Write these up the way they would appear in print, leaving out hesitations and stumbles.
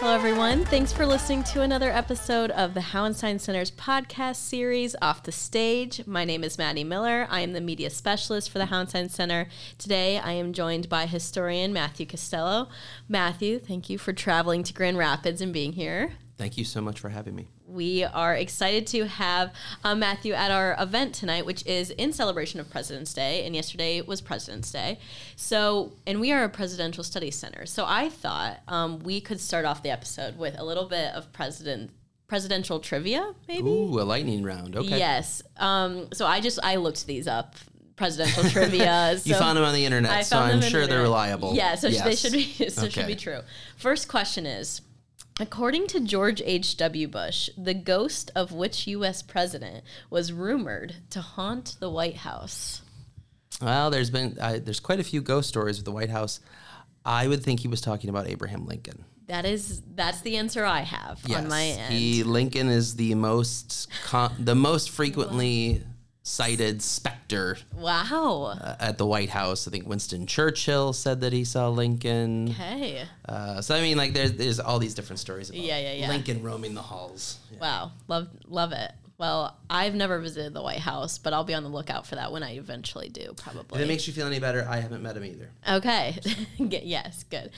Hello, everyone. Thanks for listening to another episode of the Hauenstein Center's podcast series, Off the Stage. My name is Maddie Miller. I am the media specialist for the Hauenstein Center. Today, I am joined by historian Matthew Costello. Matthew, thank you for traveling to Grand Rapids and being here. Thank you so much for having me. We are excited to have Matthew at our event tonight, which is in celebration of President's Day, and yesterday was President's Day. And we are a presidential studies center. So I thought we could start off the episode with a little bit of presidential trivia, maybe? Ooh, a lightning round. Okay. Yes. So I looked these up. Presidential trivia. You found them on the internet, so I'm sure they're reliable. Yeah, so yes. they should be. Should be true. First question is: according to George H.W. Bush, the ghost of which U.S. president was rumored to haunt the White House? Well, there's quite a few ghost stories with the White House. I would think he was talking about Abraham Lincoln. That's the answer I have on my end. Lincoln is the most frequently cited specter. Wow. At the White House. I think Winston Churchill said that he saw Lincoln. Okay. So I mean, like there's all these different stories about Lincoln roaming the halls. Yeah. Wow. Love it. Well, I've never visited the White House, but I'll be on the lookout for that when I eventually do, probably. If it makes you feel any better, I haven't met him either. Okay. Yes, good.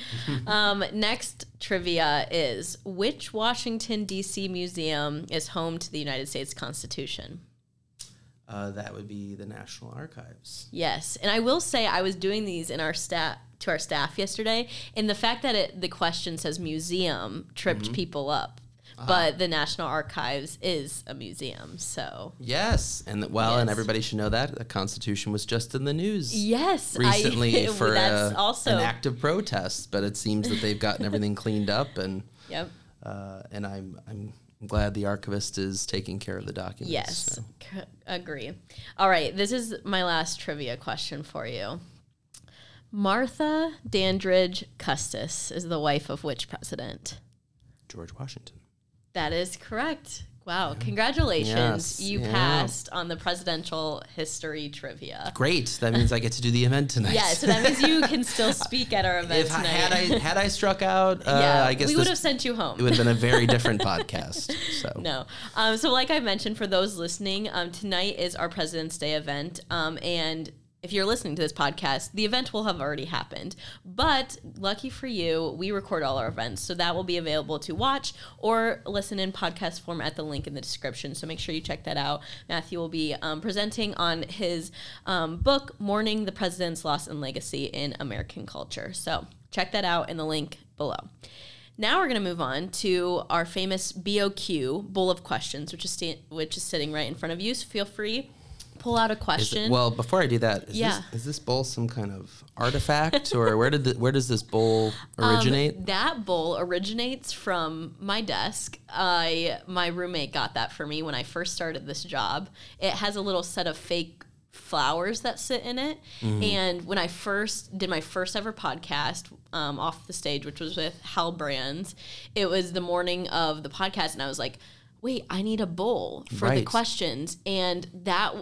Next trivia is, which Washington, D.C. museum is home to the United States Constitution? That would be the National Archives. Yes, and I will say I was doing these to our staff yesterday, and the fact that the question says museum tripped people up. But the National Archives is a museum, so... Yes, and and everybody should know that the Constitution was just in the news. Yes. Recently for an act of protest, but it seems that they've gotten everything cleaned up, and and I'm glad the archivist is taking care of the documents. Yes, agree. All right, this is my last trivia question for you. Martha Dandridge Custis is the wife of which president? George Washington. That is correct. Wow, congratulations. Yes. You passed on the presidential history trivia. Great. That means I get to do the event tonight. Yeah, so that means you can still speak at our event tonight. Had I struck out, I guess we would have sent you home. It would have been a very different podcast. So No. So like I mentioned, for those listening, tonight is our President's Day event, and if you're listening to this podcast, the event will have already happened. But lucky for you, we record all our events, so that will be available to watch or listen in podcast form at the link in the description. So make sure you check that out. Matthew will be presenting on his book, Mourning the President's Loss and Legacy in American Culture. So check that out in the link below. Now we're going to move on to our famous BOQ, Bowl of Questions, which is sitting right in front of you. So feel free. Pull out a question. Well, before I do that, is this bowl some kind of artifact, or where does this bowl originate? That bowl originates from my desk. My roommate got that for me when I first started this job. It has a little set of fake flowers that sit in it. And when I first did my first ever podcast, Off the Stage, which was with Hal Brands, it was the morning of the podcast, and I was like, wait, I need a bowl for the questions. And that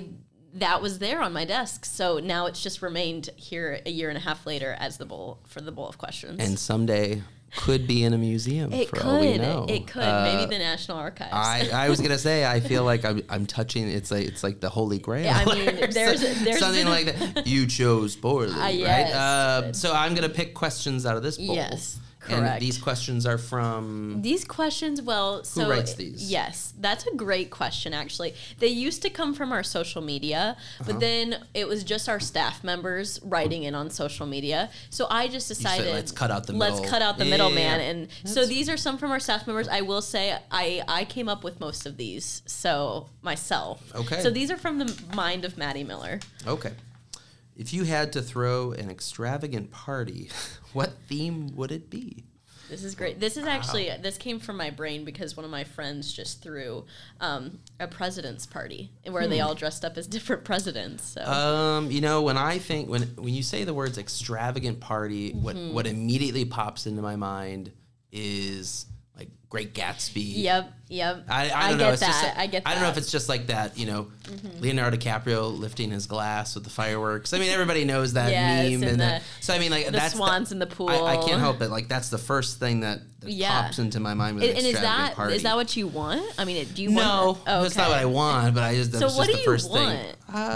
was there on my desk. So now it's just remained here a year and a half later as the bowl of questions. And someday could be in a museum all we know. It could. Maybe the National Archives. I was going to say, I feel like I'm touching, it's like the Holy Grail. Yeah, I mean, there's something like that. You chose poorly, yes. right? So I'm going to pick questions out of this bowl. Yes. Correct. Correct. And these questions are from... These questions, who writes these? Yes, that's a great question, actually. They used to come from our social media, but then it was just our staff members writing in on social media. So I just decided... let's cut out the middle. Let's cut out the middleman. And so these are some from our staff members. I will say I came up with most of these, so myself. Okay. So these are from the mind of Maddie Miller. Okay. If you had to throw an extravagant party, what theme would it be? This is great. This is actually, this came from my brain because one of my friends just threw a president's party where they all dressed up as different presidents. So. When I think, when you say the words extravagant party, what immediately pops into my mind is like Great Gatsby. Yep. I don't know. It's that. I get that. I don't know if it's just like that, Leonardo DiCaprio lifting his glass with the fireworks. I mean, everybody knows that meme. So, I mean, like, that's swans in the pool. I can't help it. Like, that's the first thing that pops into my mind with an extravagant party. Is that what you want? I mean, do you want that? No, that's not what I want, but that's what just the first want? thing.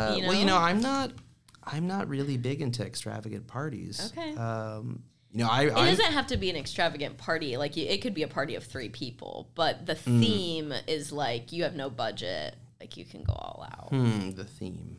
I'm not really big into extravagant parties. Okay. It doesn't have to be an extravagant party. Like, it could be a party of 3 people, but the theme is like you have no budget. Like, you can go all out. The theme.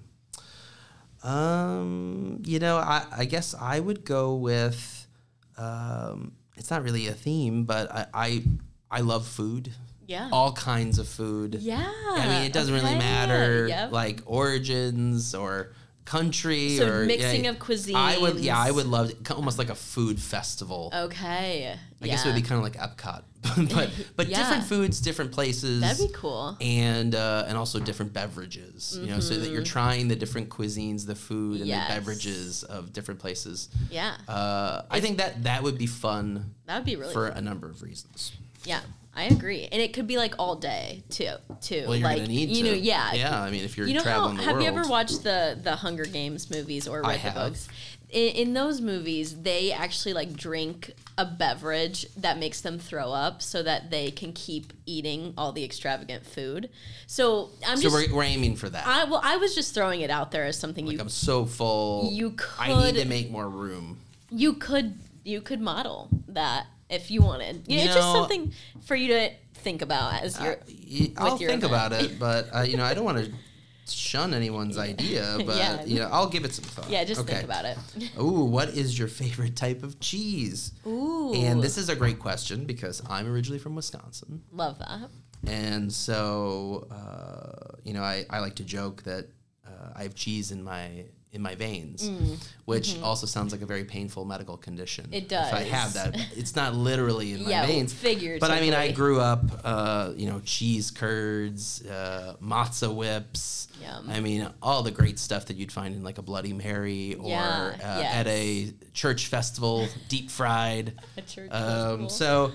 I guess I would go with. It's not really a theme, but I love food. Yeah. All kinds of food. Yeah. I mean, it doesn't really matter like origins or country or mixing of cuisines. I would love it, almost like a food festival. Okay. I guess it would be kind of like Epcot, but different foods, different places. That'd be cool. And also different beverages, so that you're trying the different cuisines, the food and the beverages of different places. Yeah. I think that would be fun. That would be really for fun. a number of reasons. Yeah. I agree, and it could be like all day too. Well, you're like, gonna need to. Yeah. I mean, if you're traveling the world. Have you ever watched the Hunger Games movies or read the books? In those movies, they actually like drink a beverage that makes them throw up, so that they can keep eating all the extravagant food. So we're aiming for that. I was just throwing it out there as something I'm so full. I need to make more room. You could model that. If you wanted, it's just something for you to think about as you're. I'll think about it, but I don't want to shun anyone's idea. But I'll give it some thought. Yeah, just think about it. Ooh, what is your favorite type of cheese? Ooh, and this is a great question because I'm originally from Wisconsin. Love that. And so, I like to joke that I have cheese in my veins, which also sounds like a very painful medical condition. It does. If I have that, it's not literally in my veins. Figuratively. But I mean, I grew up, cheese curds, matzo whips. Yum. I mean, all the great stuff that you'd find in like a Bloody Mary or at a church festival, deep fried. A church festival. So.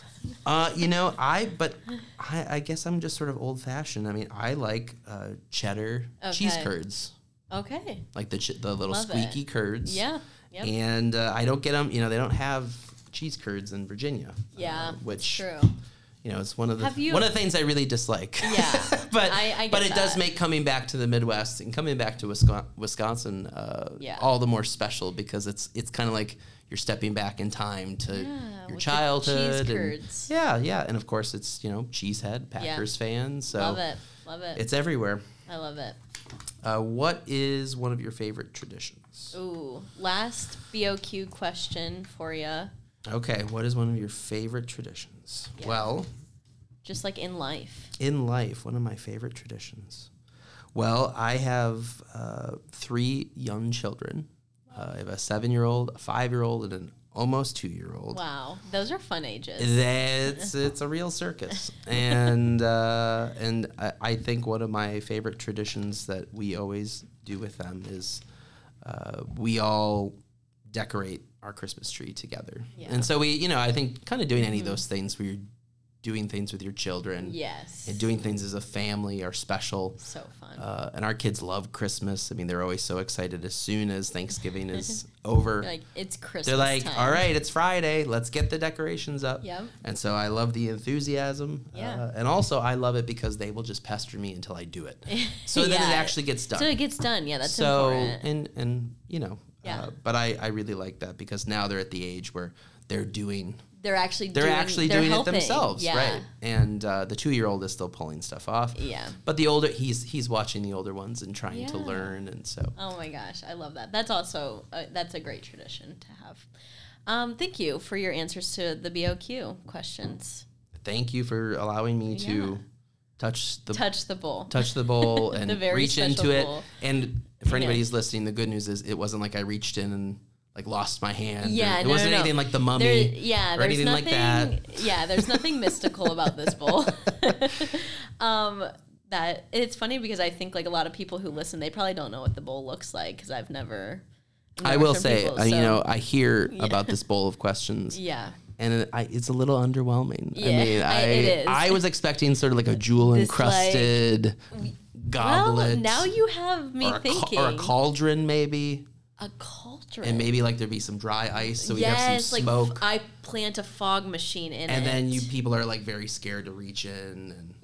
I guess I'm just sort of old fashioned. I mean, I like cheddar cheese curds. Okay. Like the little squeaky curds. Yeah. Yep. And I don't get them. They don't have cheese curds in Virginia. Yeah. Which true. It's one of the things I really dislike. Yeah. but I but it does make coming back to the Midwest and coming back to Wisconsin all the more special because it's kind of like you're stepping back in time to your childhood. Cheese curds. And of course it's Cheesehead, Packers fan. So love it. It's everywhere. I love it. What is one of your favorite traditions? Ooh, last BOQ question for you. Okay, what is one of your favorite traditions? Yeah. Well, just like in life. In life, one of my favorite traditions. Well, I have 3 young children. I have a 7-year-old, a 5-year-old, and an almost 2-year-old. Wow, those are fun ages. It's a real circus, and I think one of my favorite traditions that we always do with them is we all decorate our Christmas tree together. Yeah. And so we, I think kind of doing any of those things where you're doing things with your children. Yes. And doing things as a family are special. So fun. And our kids love Christmas. I mean, they're always so excited as soon as Thanksgiving is over. Like, it's Christmas They're like, time. all right, it's Friday. Let's get the decorations up. Yep. And so I love the enthusiasm. Yeah. And also I love it because they will just pester me until I do it. So then it actually gets done. So it gets done. Yeah, that's important. And but I really like that because now they're at the age where they're actually doing it themselves, right? And the 2-year-old is still pulling stuff off. Yeah. But the older he's watching the older ones and trying to learn, and so. Oh my gosh, I love that. That's also that's a great tradition to have. Thank you for your answers to the BOQ questions. Thank you for allowing me to touch the bowl and reach into it. And for anybody who's listening, the good news is it wasn't like I reached in and like lost my hand. Yeah, it wasn't anything like the mummy. Or anything like that. Yeah, there's nothing mystical about this bowl. That it's funny because I think like a lot of people who listen, they probably don't know what the bowl looks like because I've never. I will say, I hear about this bowl of questions. Yeah. and it's a little underwhelming. Yeah, I mean, it is. I was expecting sort of like a jewel encrusted goblet. Well, now you have me thinking. Or a cauldron, maybe. A cauldron. And maybe like there'd be some dry ice, so we have some smoke. I plant a fog machine in it. And then people are like very scared to reach in. And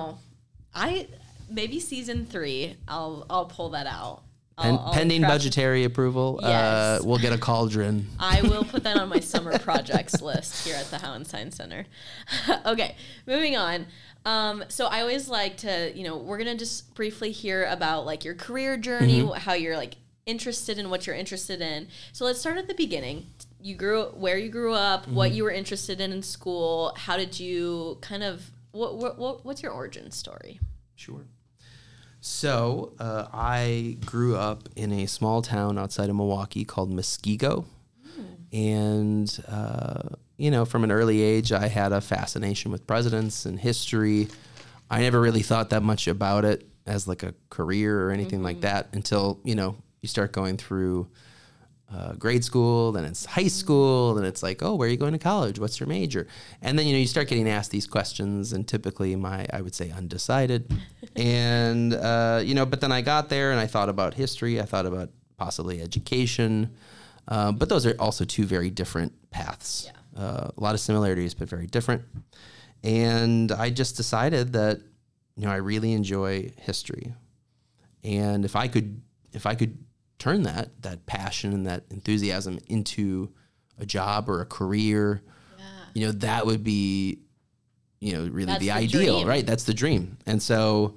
maybe season 3, I'll pull that out. Pending budgetary approval, yes. We'll get a cauldron. I will put that on my summer projects list here at the Hauenstein Center. Okay, moving on. So I always like to, we're going to just briefly hear about like your career journey, how you're like interested in what you're interested in. So let's start at the beginning. Where you grew up, what you were interested in school, how did you kind of, what's your origin story? Sure. So I grew up in a small town outside of Milwaukee called Muskego. And, from an early age, I had a fascination with presidents and history. I never really thought that much about it as like a career or anything like that until, you start going through grade school, then it's high school, then it's like, oh, where are you going to college? What's your major? And then, you start getting asked these questions, and typically I would say undecided. And, but then I got there and I thought about history. I thought about possibly education. But those are also two very different paths. Yeah. A lot of similarities, but very different. And I just decided that, I really enjoy history. And if I could turn that passion and that enthusiasm into a job or a career, that would be, really the ideal, dream. Right? That's the dream. And so,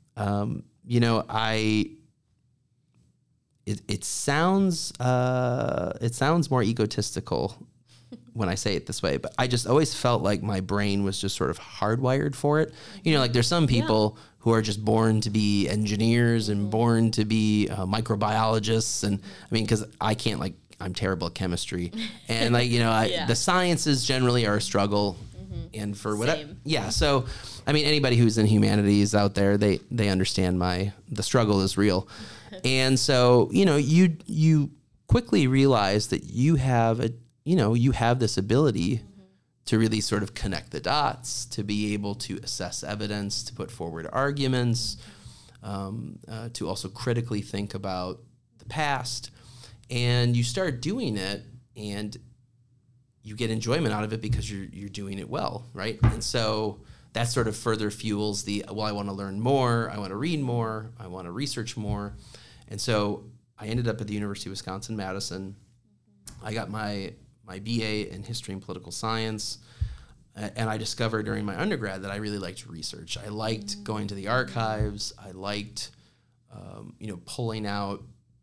it sounds more egotistical when I say it this way, but I just always felt like my brain was just sort of hardwired for it. Like there's some people who are just born to be engineers and born to be microbiologists. And I mean, cause I'm terrible at chemistry and the sciences generally are a struggle and for whatever. Same. Yeah. So, I mean, anybody who's in humanities out there, they understand the struggle is real. And so, you quickly realize that you have this ability to really sort of connect the dots, to be able to assess evidence, to put forward arguments, to also critically think about the past. And you start doing it and you get enjoyment out of it because you're doing it well, right? And so that sort of further fuels I want to learn more, I want to read more, I want to research more. And so I ended up at the University of Wisconsin-Madison. I got my BA in history and political science, and I discovered during my undergrad that I really liked research. I liked going to the archives. I liked, pulling out,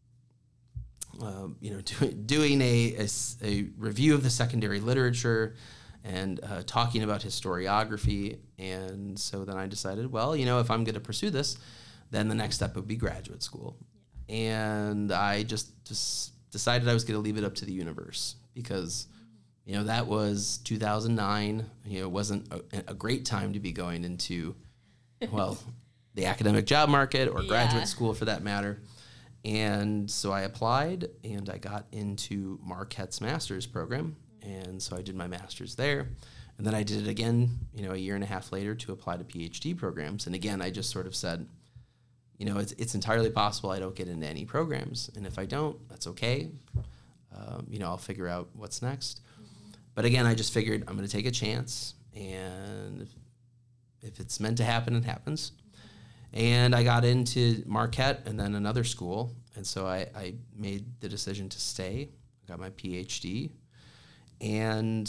doing a review of the secondary literature and talking about historiography. And so then I decided, well, if I'm going to pursue this, then the next step would be graduate school. And I just decided I was going to leave it up to the universe because, that was 2009. It wasn't a great time to be going into, the academic job market or graduate school for that matter. And so I applied and I got into Marquette's master's program. And so I did my master's there. And then I did it again, a year and a half later to apply to PhD programs. And again, I just sort of said, it's entirely possible I don't get into any programs. And if I don't, that's okay. I'll figure out what's next. But again, I just figured I'm going to take a chance. And if it's meant to happen, it happens. And I got into Marquette and then another school. And so I made the decision to stay. I got my PhD. And,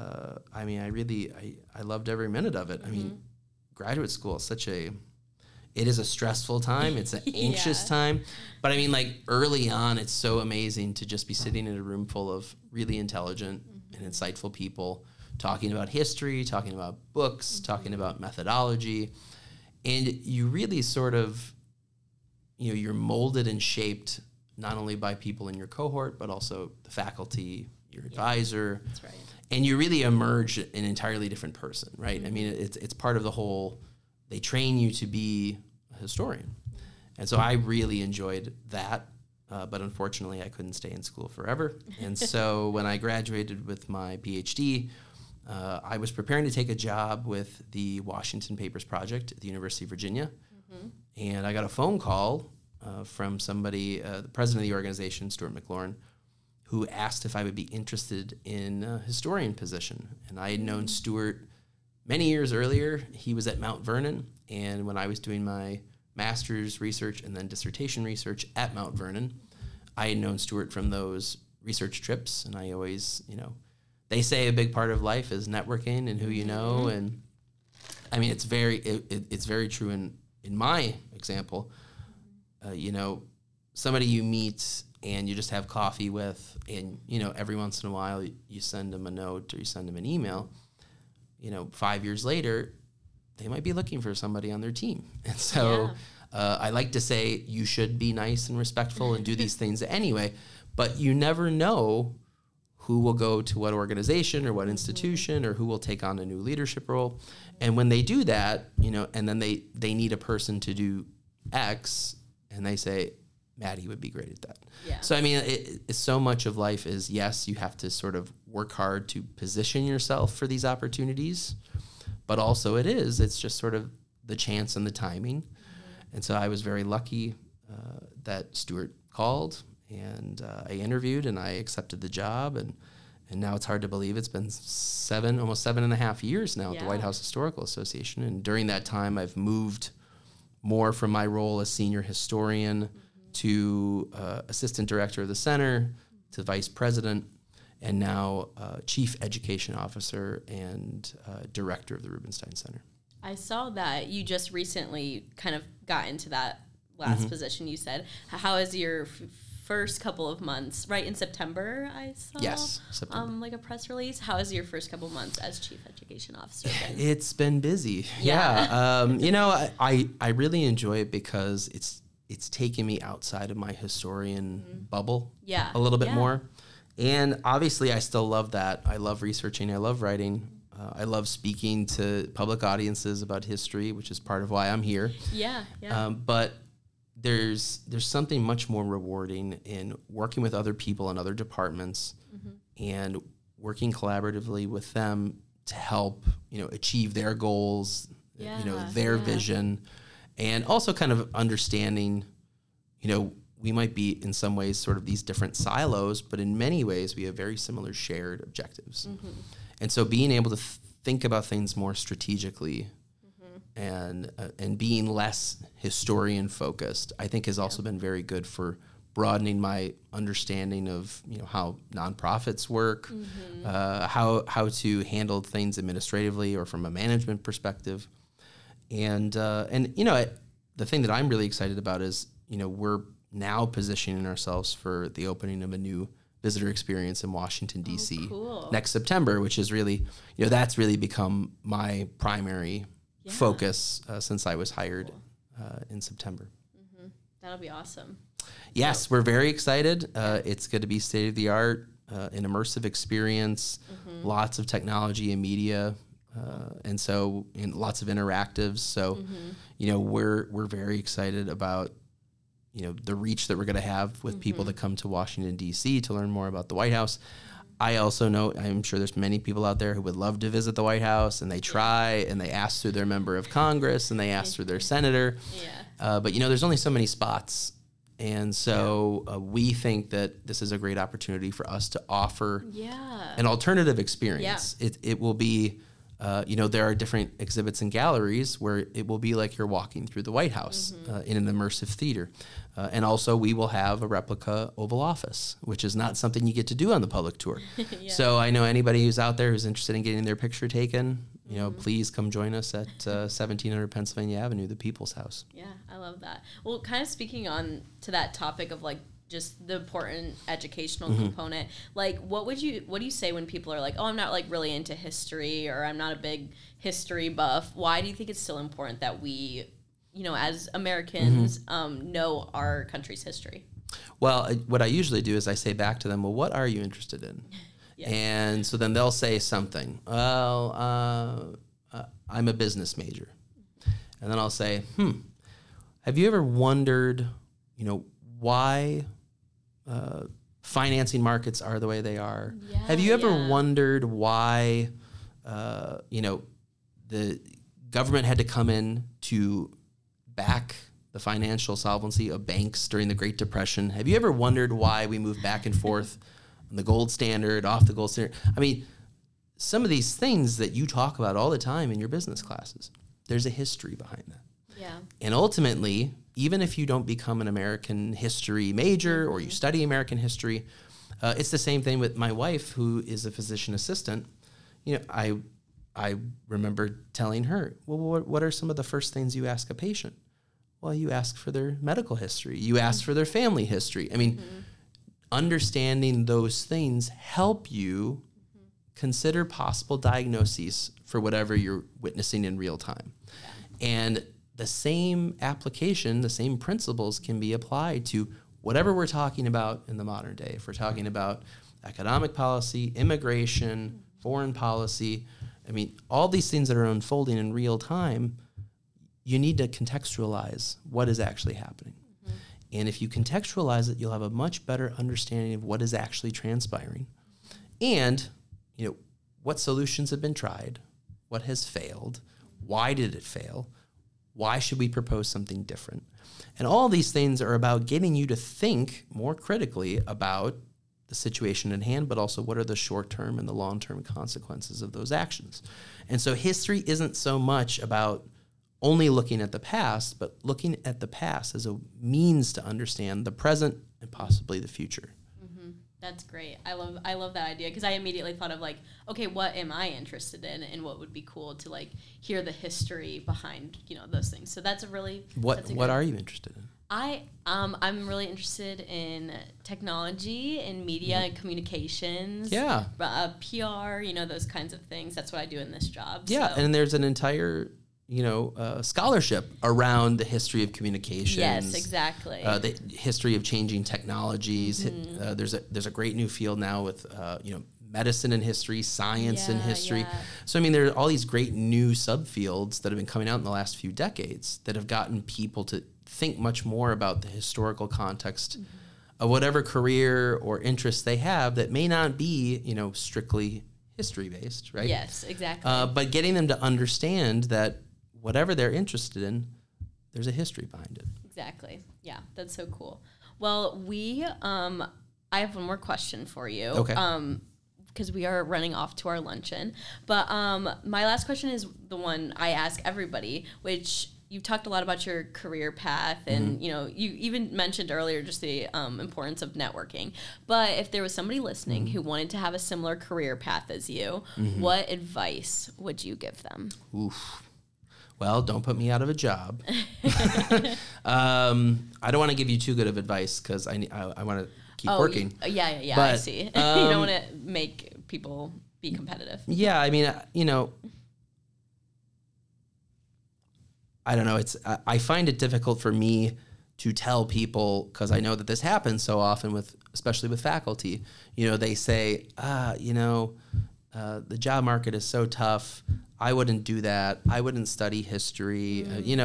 I loved every minute of it. I mean, graduate school is it is a stressful time. It's an anxious time. But I mean, early on, it's so amazing to just be sitting in a room full of really intelligent and insightful people talking about history, talking about books, talking about methodology. And you really sort of, you're molded and shaped not only by people in your cohort, but also the faculty, your advisor. That's right. And you really emerge an entirely different person, right? I mean, it's part of the whole, they train you to be a historian. And so I really enjoyed that. but unfortunately I couldn't stay in school forever. And so when I graduated with my PhD, I was preparing to take a job with the Washington Papers Project at the University of Virginia. And I got a phone call from somebody, the president of the organization, Stuart McLaurin, who asked if I would be interested in a historian position. And I had known Stuart many years earlier. He was at Mount Vernon, and when I was doing my master's research and then dissertation research at Mount Vernon, I had known Stuart from those research trips, and I always, they say a big part of life is networking and who you know, and I mean, it's very true in my example. Somebody you meet and you just have coffee with, and every once in a while you send them a note or you send them an email. 5 years later, they might be looking for somebody on their team, and so I like to say you should be nice and respectful and do these things anyway, but you never know who will go to what organization or what institution or who will take on a new leadership role. And when they do that, and then they need a person to do X, and they say, Maddie would be great at that. Yeah. So, I mean, so much of life is, yes, you have to sort of work hard to position yourself for these opportunities, but also it's just sort of the chance and the timing. And so I was very lucky that Stuart called, and I interviewed, and I accepted the job, and now it's hard to believe it's been almost 7.5 years now at the White House Historical Association. And during that time, I've moved more from my role as senior historian to assistant director of the center, to vice president, and now chief education officer and director of the Rubenstein Center. I saw that you just recently kind of got into that last position you said. How is your first couple of months, right in September, I saw? Yes, September. Like a press release. How is your first couple of months as chief education officer been? It's been busy. Yeah. I really enjoy it because it's taken me outside of my historian bubble a little bit more. And obviously I still love that. I love researching. I love writing. I love speaking to public audiences about history, which is part of why I'm here. Yeah. But there's something much more rewarding in working with other people in other departments and working collaboratively with them to help, achieve their goals, their vision, and also kind of understanding, we might be in some ways sort of these different silos, but in many ways we have very similar shared objectives. And so being able to think about things more strategically and being less historian focused, I think has also been very good for broadening my understanding of how nonprofits work, how to handle things administratively or from a management perspective, and the thing that I'm really excited about is we're now positioning ourselves for the opening of a new visitor experience in Washington, D.C. Next September, which is really, that's really become my primary focus since I was hired in September. That'll be awesome. Yes, we're very excited. It's going to be state-of-the-art, an immersive experience, lots of technology and media, and lots of interactives. So, we're very excited about the reach that we're going to have with people that come to Washington, D.C. to learn more about the White House. I also know, I'm sure there's many people out there who would love to visit the White House, and they try, and they ask through their member of Congress, and they ask through their senator. But, there's only so many spots. And so we think that this is a great opportunity for us to offer an alternative experience. It will be... there are different exhibits and galleries where it will be like you're walking through the White House in an immersive theater. And also we will have a replica Oval Office, which is not something you get to do on the public tour. So I know anybody who's out there who's interested in getting their picture taken, please come join us at 1700 Pennsylvania Avenue, the People's House. Yeah, I love that. Well, kind of speaking on to that topic of just the important educational component, what do you say when people are like, oh, I'm not really into history, or I'm not a big history buff? Why do you think it's still important that we, as Americans, know our country's history? Well, what I usually do is I say back to them, well, what are you interested in? And so then they'll say something. Well, I'm a business major. And then I'll say, have you ever wondered, why financing markets are the way they are. Yeah, Have you ever yeah. wondered why, the government had to come in to back the financial solvency of banks during the Great Depression? Have you ever wondered why we move back and forth on the gold standard, off the gold standard? I mean, some of these things that you talk about all the time in your business classes, there's a history behind that. Yeah. And ultimately, even if you don't become an American history major or you study American history, it's the same thing with my wife, who is a physician assistant. I remember telling her, well, what are some of the first things you ask a patient? Well, you ask for their medical history. You ask for their family history. I mean, understanding those things help you consider possible diagnoses for whatever you're witnessing in real time. Yeah. And the same application, the same principles can be applied to whatever we're talking about in the modern day. If we're talking about economic policy, immigration, foreign policy, I mean, all these things that are unfolding in real time, you need to contextualize what is actually happening. And if you contextualize it, you'll have a much better understanding of what is actually transpiring. And, what solutions have been tried, what has failed, why did it fail, why should we propose something different? And all these things are about getting you to think more critically about the situation at hand, but also what are the short-term and the long-term consequences of those actions. And so history isn't so much about only looking at the past, but looking at the past as a means to understand the present and possibly the future. That's great. I love that idea, because I immediately thought of okay, what am I interested in, and what would be cool to hear the history behind those things. So that's a really what are you interested in? I'm really interested in technology and media and communications. Yeah. PR, those kinds of things. That's what I do in this job. Yeah, so. And there's an entire scholarship around the history of communications. Yes, exactly. The history of changing technologies. There's a great new field now with medicine and history, science and history. Yeah. So there are all these great new subfields that have been coming out in the last few decades that have gotten people to think much more about the historical context of whatever career or interest they have that may not be strictly history based, right? Yes, exactly. But getting them to understand that whatever they're interested in, there's a history behind it. Exactly. Yeah, that's so cool. Well, I have one more question for you. Okay. Because we are running off to our luncheon. But my last question is the one I ask everybody, which you've talked a lot about your career path, and you even mentioned earlier just the importance of networking. But if there was somebody listening who wanted to have a similar career path as you, what advice would you give them? Oof. Well, don't put me out of a job. I don't want to give you too good of advice because I want to keep working. Yeah, but, I see. You don't want to make people be competitive. Yeah, I don't know. I find it difficult for me to tell people, because I know that this happens so often especially with faculty. They say, the job market is so tough. I wouldn't do that. I wouldn't study history. You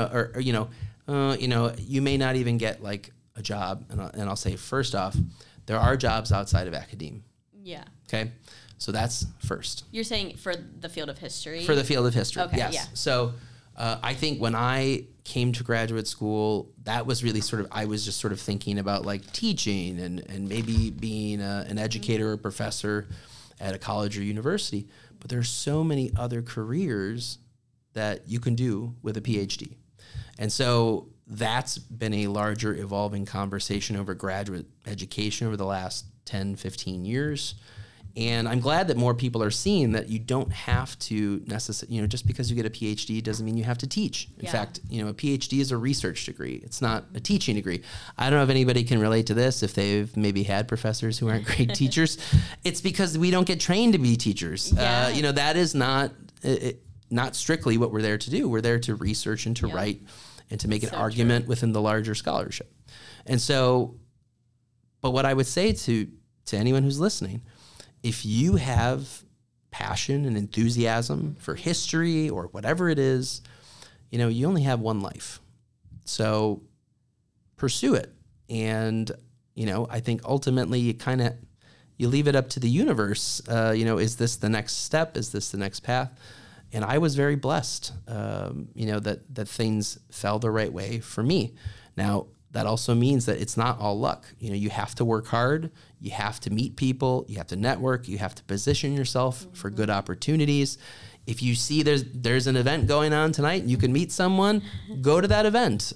may not even get a job. And I'll say, first off, there are jobs outside of academia. Yeah. Okay. So that's first. You're saying for the field of history? For the field of history. Okay. Yes. Yeah. So I think when I came to graduate school, that was really I was just sort of thinking about teaching and maybe being an educator or professor at a college or university. But there's so many other careers that you can do with a PhD. And so that's been a larger evolving conversation over graduate education over the last 10, 15 years. And I'm glad that more people are seeing that you don't have to necessarily, just because you get a PhD doesn't mean you have to teach. In fact, a PhD is a research degree. It's not a teaching degree. I don't know if anybody can relate to this, if they've maybe had professors who aren't great teachers. It's because we don't get trained to be teachers. Yeah. That is not strictly what we're there to do. We're there to research and to write and to make an argument within the larger scholarship. And so, but what I would say to anyone who's listening, if you have passion and enthusiasm for history or whatever it is, you only have one life. So pursue it. And I think ultimately you leave it up to the universe. Is this the next step? Is this the next path? And I was very blessed, that things fell the right way for me. Now, that also means that it's not all luck. You have to work hard. You have to meet people. You have to network. You have to position yourself for good opportunities. If you see there's an event going on tonight and you can meet someone, go to that event.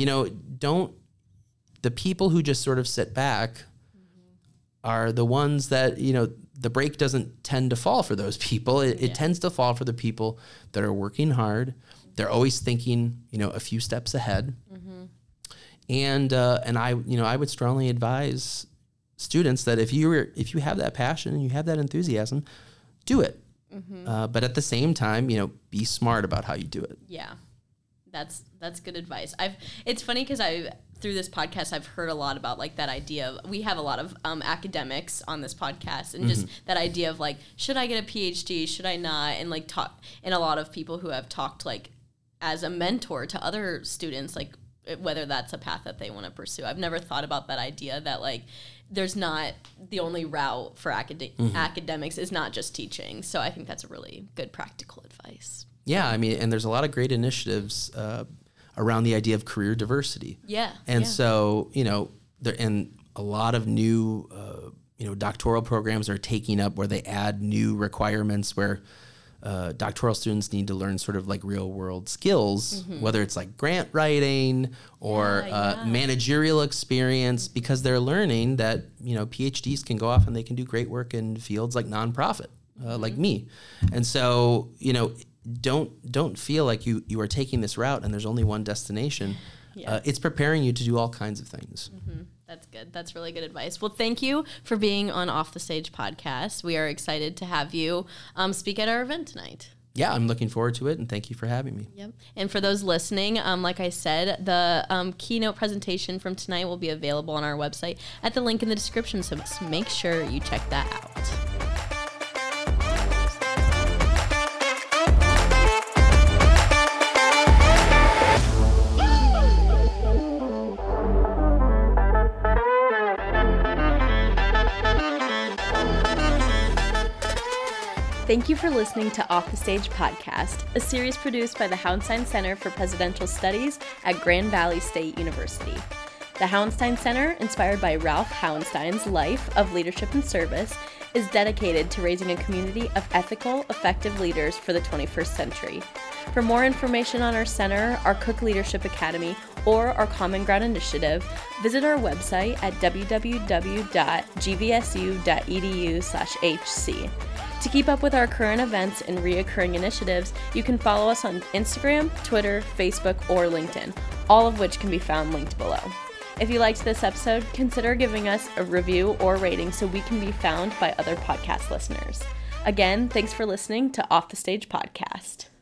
The people who just sort of sit back are the ones that, the break doesn't tend to fall for those people. It tends to fall for the people that are working hard. They're always thinking, a few steps ahead. And I would strongly advise students that if you have that passion and you have that enthusiasm, do it. But at the same time, be smart about how you do it. Yeah, that's good advice. It's funny because through this podcast, I've heard a lot about like that idea of, we have a lot of academics on this podcast, and just that idea of like, should I get a PhD? Should I not? And like and a lot of people who have talked like as a mentor to other students, like whether that's a path that they want to pursue. I've never thought about that idea that like there's not the only route for academics is not just teaching. So I think that's a really good practical advice. Yeah, and there's a lot of great initiatives around the idea of career diversity. Yeah. And so, and a lot of new, doctoral programs are taking up where they add new requirements where doctoral students need to learn sort of like real world skills, whether it's like grant writing or managerial experience, because they're learning that, PhDs can go off and they can do great work in fields like nonprofit, like me. And so, don't feel like you are taking this route and there's only one destination. It's preparing you to do all kinds of things. That's good. That's really good advice. Well, thank you for being on Off the Stage podcast. We are excited to have you speak at our event tonight. Yeah, I'm looking forward to it, and thank you for having me. Yep. And for those listening, like I said, the keynote presentation from tonight will be available on our website at the link in the description, so make sure you check that out. Thank you for listening to Off the Stage podcast, a series produced by the Hauenstein Center for Presidential Studies at Grand Valley State University. The Hauenstein Center, inspired by Ralph Hauenstein's life of leadership and service, is dedicated to raising a community of ethical, effective leaders for the 21st century. For more information on our center, our Cook Leadership Academy, or our Common Ground Initiative, visit our website at www.gvsu.edu/HC. To keep up with our current events and reoccurring initiatives, you can follow us on Instagram, Twitter, Facebook, or LinkedIn, all of which can be found linked below. If you liked this episode, consider giving us a review or rating so we can be found by other podcast listeners. Again, thanks for listening to Off the Stage podcast.